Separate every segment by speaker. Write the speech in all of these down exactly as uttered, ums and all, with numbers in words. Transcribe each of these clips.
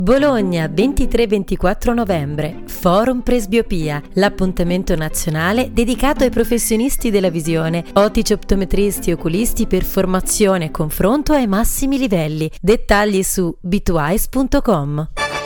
Speaker 1: Bologna, ventitré ventiquattro novembre, Forum Presbiopia, l'appuntamento nazionale dedicato ai professionisti della visione, ottici optometristi e oculisti per formazione e confronto ai massimi livelli. Dettagli su b due eyes punto com.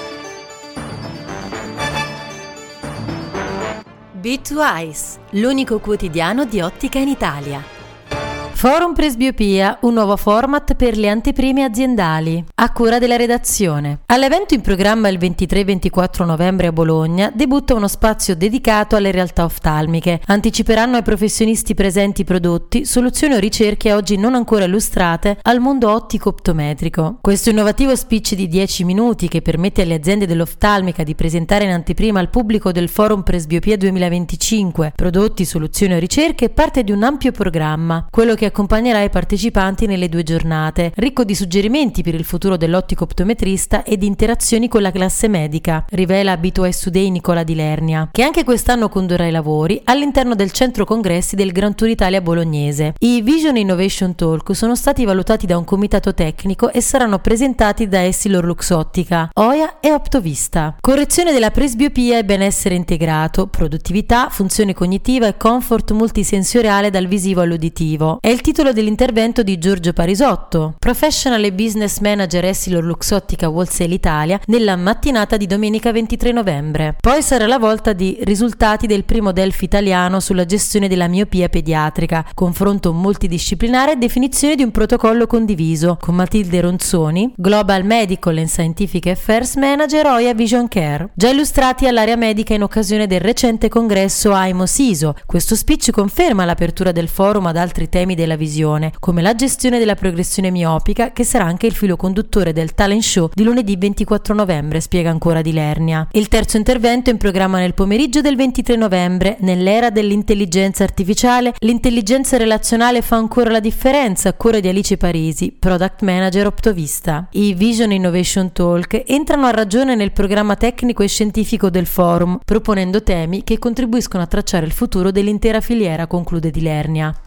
Speaker 1: b due eyes, l'unico quotidiano di ottica in Italia. Forum Presbiopia, un nuovo format per le anteprime aziendali, a cura della redazione. All'evento in programma il ventitré ventiquattro novembre a Bologna debutta uno spazio dedicato alle realtà oftalmiche. Anticiperanno ai professionisti presenti prodotti, soluzioni o ricerche oggi non ancora illustrate al mondo ottico-optometrico. Questo innovativo speech di dieci minuti che permette alle aziende dell'oftalmica di presentare in anteprima al pubblico del Forum Presbiopia duemilaventicinque prodotti, soluzioni o ricerche è parte di un ampio programma, quello che accompagnerà i partecipanti nelle due giornate, ricco di suggerimenti per il futuro dell'ottico optometrista e di interazioni con la classe medica, rivela B due Eyes Today Nicola Di Lernia, che anche quest'anno condurrà i lavori all'interno del centro congressi del Grand Tour Italia bolognese. I Vision Innovation Talk sono stati valutati da un comitato tecnico e saranno presentati da Essilor Luxottica, Oya e Optovista. Correzione della presbiopia e benessere integrato, produttività, funzione cognitiva e comfort multisensoriale dal visivo all'uditivo. È il titolo dell'intervento di Giorgio Parisotto, Professional e Business Manager Essilor Luxottica Wholesale Italia, nella mattinata di domenica ventitré novembre. Poi sarà la volta di risultati del primo Delphi italiano sulla gestione della miopia pediatrica, confronto multidisciplinare e definizione di un protocollo condiviso, con Matilde Ronzoni, Global Medical and Scientific Affairs Manager Oya Vision Care, già illustrati all'area medica in occasione del recente congresso A I M O SISO. Questo speech conferma l'apertura del forum ad altri temi della visione, come la gestione della progressione miopica, che sarà anche il filo conduttore del talent show di lunedì ventiquattro novembre, spiega ancora Di Lernia. Il terzo intervento è in programma nel pomeriggio del ventitré novembre. Nell'era dell'intelligenza artificiale, l'intelligenza relazionale fa ancora la differenza, a cura di Alice Parisi, Product Manager Optovista. I Vision Innovation Talk entrano a ragione nel programma tecnico e scientifico del forum, proponendo temi che contribuiscono a tracciare il futuro dell'intera filiera, conclude Di Lernia.